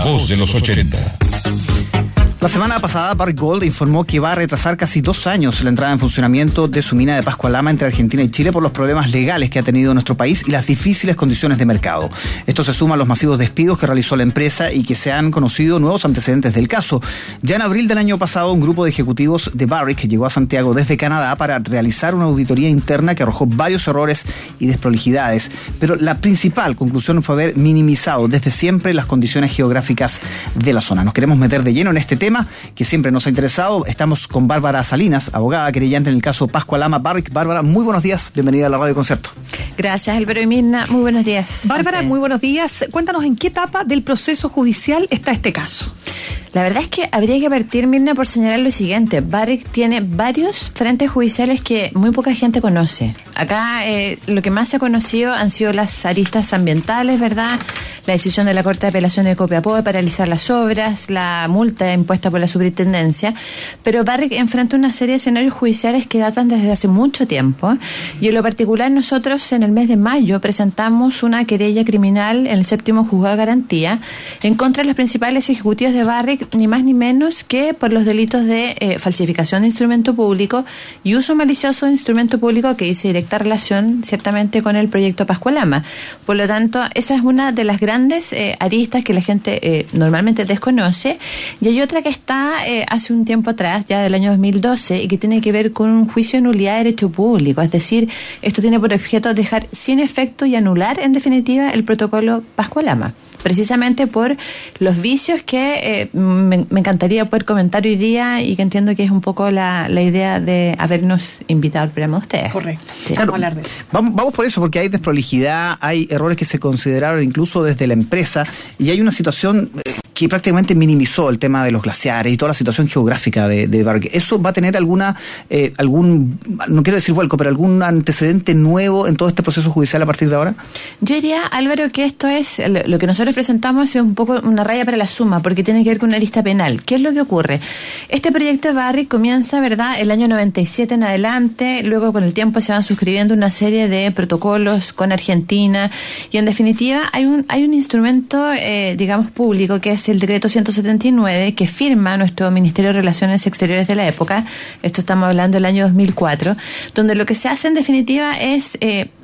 voz de los 80. La semana pasada, Barrick Gold informó que va a retrasar casi 2 años la entrada en funcionamiento de su mina de Pascua-Lama entre Argentina y Chile por los problemas legales que ha tenido nuestro país y las difíciles condiciones de mercado. Esto se suma a los masivos despidos que realizó la empresa y que se han conocido nuevos antecedentes del caso. Ya en abril del año pasado, un grupo de ejecutivos de Barrick llegó a Santiago desde Canadá para realizar una auditoría interna que arrojó varios errores y desprolijidades. Pero la principal conclusión fue haber minimizado desde siempre las condiciones geográficas de la zona. Nos queremos meter de lleno en este tema que siempre nos ha interesado. Estamos con Bárbara Salinas, abogada querellante en el caso Pascua-Lama Barrick. Bárbara, muy buenos días, bienvenida a la Radio Concierto. Gracias, Álvaro y Mirna, muy buenos días. Bárbara, muy buenos días. Cuéntanos en qué etapa del proceso judicial está este caso. La verdad es que habría que partir, Mirna, por señalar lo siguiente. Barrick tiene varios frentes judiciales que muy poca gente conoce. Acá lo que más se ha conocido han sido las aristas ambientales, ¿verdad? La decisión de la Corte de Apelaciones de Copiapó de paralizar las obras, la multa impuesta por la superintendencia. Pero Barrick enfrenta una serie de escenarios judiciales que datan desde hace mucho tiempo. Y en lo particular, nosotros en el mes de mayo presentamos una querella criminal en el 7º Juzgado de Garantía en contra de los principales ejecutivos de Barrick, ni más ni menos que por los delitos de falsificación de instrumento público y uso malicioso de instrumento público, que dice directa relación ciertamente con el proyecto Pascua-Lama. Por lo tanto, esa es una de las grandes aristas que la gente normalmente desconoce, y hay otra que está hace un tiempo atrás, ya del año 2012, y que tiene que ver con un juicio de nulidad de derecho público. Es decir, esto tiene por objeto dejar sin efecto y anular en definitiva el protocolo Pascua-Lama, precisamente por los vicios que me encantaría poder comentar hoy día y que entiendo que es un poco la idea de habernos invitado al programa de ustedes. Correcto. Sí. Claro, vamos a hablar de eso. Vamos por eso, porque hay desprolijidad, hay errores que se consideraron incluso desde la empresa, y hay una situación que prácticamente minimizó el tema de los glaciares y toda la situación geográfica de Barrick. ¿Eso va a tener algún, no quiero decir vuelco, pero algún antecedente nuevo en todo este proceso judicial a partir de ahora? Yo diría, Álvaro, que esto es lo que nosotros presentamos es un poco una raya para la suma, porque tiene que ver con una arista penal. ¿Qué es lo que ocurre? Este proyecto de Barrick comienza, ¿verdad?, el año 97 en adelante, luego con el tiempo se van suscribiendo una serie de protocolos con Argentina, y en definitiva hay un instrumento, digamos, público, que es el decreto 179, que firma nuestro Ministerio de Relaciones Exteriores de la época. Esto estamos hablando del año 2004, donde lo que se hace en definitiva es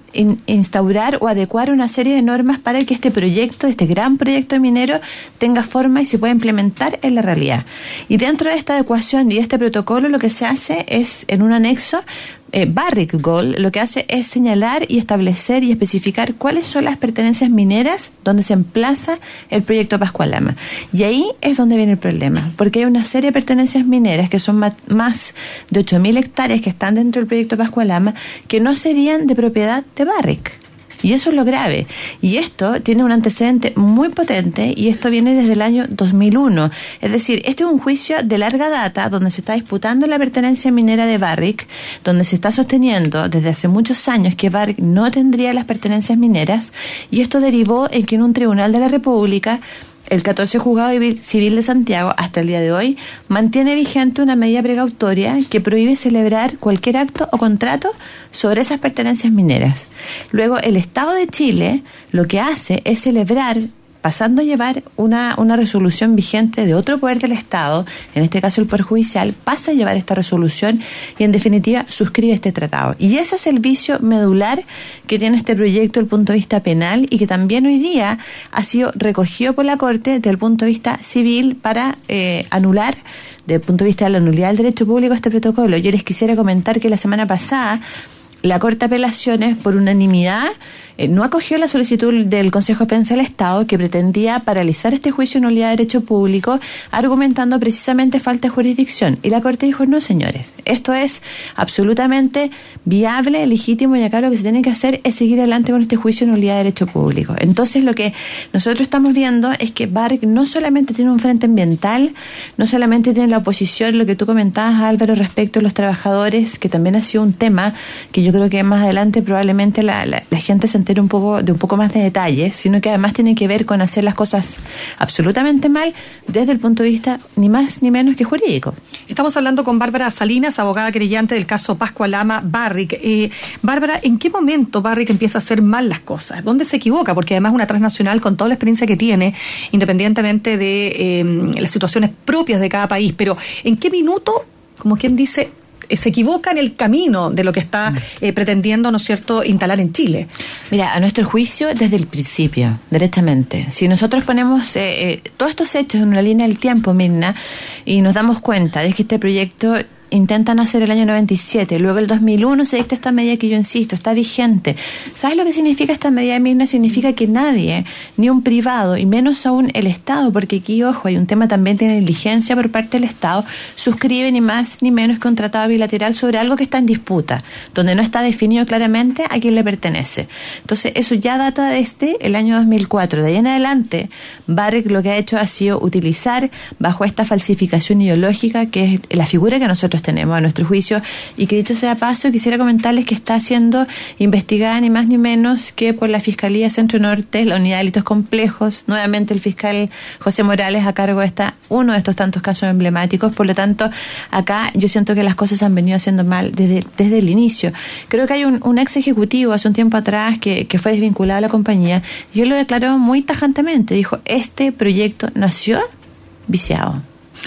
instaurar o adecuar una serie de normas para que este proyecto, este gran proyecto minero, tenga forma y se pueda implementar en la realidad. Y dentro de esta adecuación y de este protocolo, lo que se hace es, en un anexo, Barrick Gold lo que hace es señalar y establecer y especificar cuáles son las pertenencias mineras donde se emplaza el proyecto Pascua-Lama. Y ahí es donde viene el problema, porque hay una serie de pertenencias mineras que son más de 8.000 hectáreas que están dentro del proyecto Pascua-Lama, que no serían de propiedad de Barrick. Y eso es lo grave. Y esto tiene un antecedente muy potente, y esto viene desde el año 2001. Es decir, este es un juicio de larga data donde se está disputando la pertenencia minera de Barrick, donde se está sosteniendo desde hace muchos años que Barrick no tendría las pertenencias mineras, y esto derivó en que en un tribunal de la República, el 14 Juzgado Civil de Santiago, hasta el día de hoy, mantiene vigente una medida precautoria que prohíbe celebrar cualquier acto o contrato sobre esas pertenencias mineras. Luego, el Estado de Chile lo que hace es celebrar, pasando a llevar una resolución vigente de otro poder del Estado, en este caso el Poder Judicial, pasa a llevar esta resolución y en definitiva suscribe este tratado. Y ese es el vicio medular que tiene este proyecto desde el punto de vista penal, y que también hoy día ha sido recogido por la Corte desde el punto de vista civil para anular, desde el punto de vista de la nulidad del derecho público, este protocolo. Yo les quisiera comentar que la semana pasada la Corte de Apelaciones, por unanimidad, no acogió la solicitud del Consejo de Defensa del Estado, que pretendía paralizar este juicio de nulidad de derecho público, argumentando precisamente falta de jurisdicción. Y la Corte dijo, no, señores, esto es absolutamente viable, legítimo, y acá lo que se tiene que hacer es seguir adelante con este juicio de nulidad de derecho público. Entonces, lo que nosotros estamos viendo es que Barrick no solamente tiene un frente ambiental, no solamente tiene la oposición, lo que tú comentabas, Álvaro, respecto a los trabajadores, que también ha sido un tema que yo creo que más adelante probablemente la gente se entere un poco más de detalles, sino que además tiene que ver con hacer las cosas absolutamente mal desde el punto de vista ni más ni menos que jurídico. Estamos hablando con Bárbara Salinas, abogada querellante del caso Pascua Lama Barrick. Bárbara, ¿en qué momento Barrick empieza a hacer mal las cosas? ¿Dónde se equivoca? Porque además es una transnacional con toda la experiencia que tiene, independientemente de las situaciones propias de cada país, pero ¿en qué minuto, como quien dice, se equivoca en el camino de lo que está pretendiendo, ¿no es cierto?, instalar en Chile? Mira, a nuestro juicio, desde el principio, derechamente. Si nosotros ponemos todos estos hechos en una línea del tiempo, Mirna, y nos damos cuenta de que este proyecto intentan hacer el año 97, luego el 2001 se dicta esta medida que yo insisto, está vigente. ¿Sabes lo que significa esta medida, Mirna? Significa que nadie, ni un privado, y menos aún el Estado, porque aquí, ojo, hay un tema también de negligencia por parte del Estado, suscribe ni más ni menos que un tratado bilateral sobre algo que está en disputa, donde no está definido claramente a quién le pertenece. Entonces, eso ya data desde el año 2004. De ahí en adelante, Barrick lo que ha hecho ha sido utilizar, bajo esta falsificación ideológica, que es la figura que nosotros tenemos a nuestro juicio, y que dicho sea paso, quisiera comentarles que está siendo investigada ni más ni menos que por la Fiscalía Centro Norte, la Unidad de Delitos Complejos, nuevamente el fiscal José Morales a cargo de uno de estos tantos casos emblemáticos. Por lo tanto, acá yo siento que las cosas han venido haciendo mal desde el inicio. Creo que hay un ex ejecutivo hace un tiempo atrás que fue desvinculado a la compañía, y él lo declaró muy tajantemente, dijo, este proyecto nació viciado.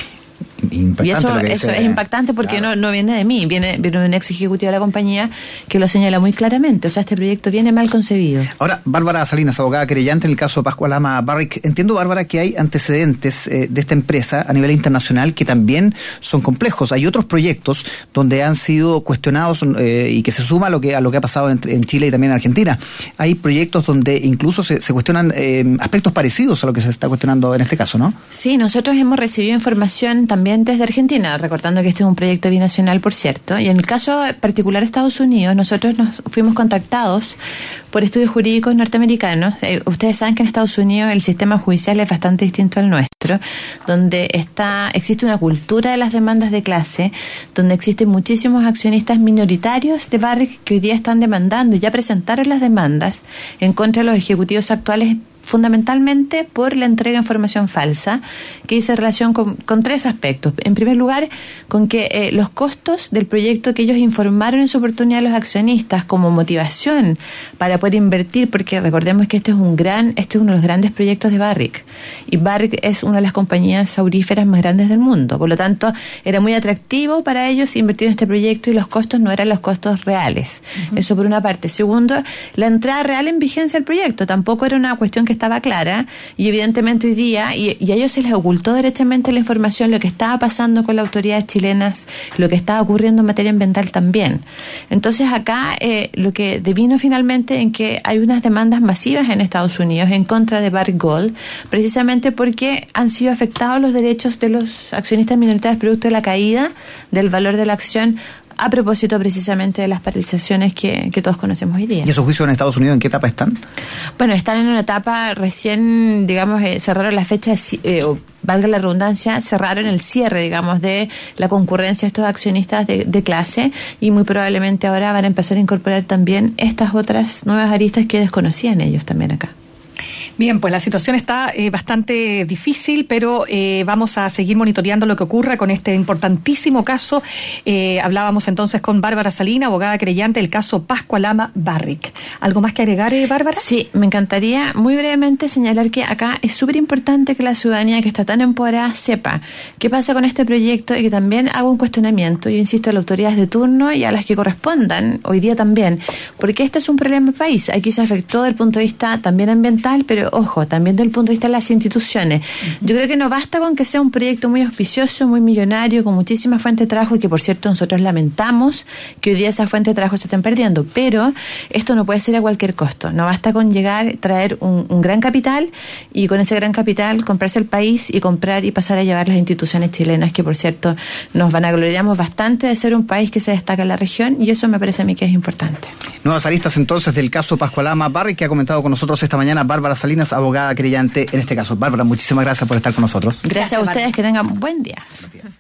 Y eso es impactante porque claro, no viene de mí, viene de un ex ejecutivo de la compañía que lo señala muy claramente. O sea, este proyecto viene mal concebido. Ahora, Bárbara Salinas, abogada querellante en el caso Pascua Lama Barrick. Entiendo, Bárbara, que hay antecedentes de esta empresa a nivel internacional que también son complejos. Hay otros proyectos donde han sido cuestionados y que se suma a lo que ha pasado en Chile y también en Argentina. Hay proyectos donde incluso se cuestionan aspectos parecidos a lo que se está cuestionando en este caso, ¿no? Sí, nosotros hemos recibido información también desde Argentina, recordando que este es un proyecto binacional, por cierto, y en el caso particular de Estados Unidos, nosotros nos fuimos contactados por estudios jurídicos norteamericanos. Ustedes saben que en Estados Unidos el sistema judicial es bastante distinto al nuestro, donde existe una cultura de las demandas de clase, donde existen muchísimos accionistas minoritarios de Barrick que hoy día están demandando y ya presentaron las demandas en contra de los ejecutivos actuales, fundamentalmente por la entrega de información falsa, que dice relación con tres aspectos. En primer lugar, con que los costos del proyecto que ellos informaron en su oportunidad a los accionistas como motivación para poder invertir, porque recordemos que este es uno de los grandes proyectos de Barrick, y Barrick es una de las compañías auríferas más grandes del mundo. Por lo tanto, era muy atractivo para ellos invertir en este proyecto y los costos no eran los costos reales. Uh-huh. Eso por una parte. Segundo, la entrada real en vigencia al proyecto tampoco era una cuestión que estaba clara, y evidentemente hoy día, y a ellos se les ocultó derechamente la información, lo que estaba pasando con las autoridades chilenas, lo que estaba ocurriendo en materia ambiental también. Entonces acá lo que devino finalmente en que hay unas demandas masivas en Estados Unidos en contra de Barrick Gold, precisamente porque han sido afectados los derechos de los accionistas minoritarios producto de la caída del valor de la acción, a propósito precisamente de las paralizaciones que todos conocemos hoy día. ¿Y esos juicios en Estados Unidos en qué etapa están? Bueno, están en una etapa recién, digamos, cerraron la fecha, valga la redundancia, cerraron el cierre, digamos, de la concurrencia de estos accionistas de clase, y muy probablemente ahora van a empezar a incorporar también estas otras nuevas aristas que desconocían ellos también acá. Bien, pues la situación está bastante difícil, pero vamos a seguir monitoreando lo que ocurra con este importantísimo caso. Hablábamos entonces con Bárbara Salinas, abogada querellante del caso Pascua Lama Barrick. ¿Algo más que agregar, Bárbara? Sí, me encantaría muy brevemente señalar que acá es súper importante que la ciudadanía que está tan empoderada sepa qué pasa con este proyecto, y que también haga un cuestionamiento, yo insisto, a las autoridades de turno y a las que correspondan hoy día también, porque este es un problema país. Aquí se afectó desde el punto de vista también ambiental, pero ojo, también desde el punto de vista de las instituciones. Yo creo que no basta con que sea un proyecto muy auspicioso, muy millonario, con muchísimas fuentes de trabajo, y que por cierto nosotros lamentamos que hoy día esas fuentes de trabajo se estén perdiendo, pero esto no puede ser a cualquier costo. No basta con llegar, traer un gran capital, y con ese gran capital comprarse el país y comprar y pasar a llevar las instituciones chilenas, que por cierto nos vanagloriamos bastante de ser un país que se destaca en la región, y eso me parece a mí que es importante. Nuevas aristas entonces del caso Pascua Lama Barrick, que ha comentado con nosotros esta mañana Bárbara Salinas, abogada querellante en este caso. Bárbara, muchísimas gracias por estar con nosotros. Gracias a ustedes, Marta. Que tengan buen día.